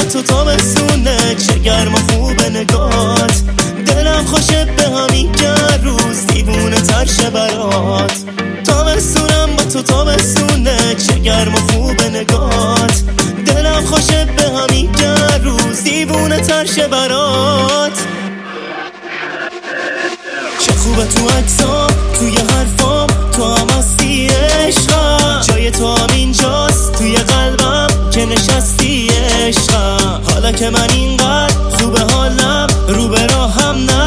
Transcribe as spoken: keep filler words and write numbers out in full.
تو تابستونه، چه گرم و خوبه نگات. دلم خوشه به همین که روز دیوونه تر شه برات. تابستونم با تو تابستونه، چه گرم و خوبه نگات. دلم خوشه به همین که روز دیوونه تر شه برات. چه خوبه تو عکسام، توی حرفام تو هم هستی عشقم. جای تو هم اینجاست توی قلبم که نشستی عشقم. حالا که من اینقدر خوبه حالم رو به راهم نه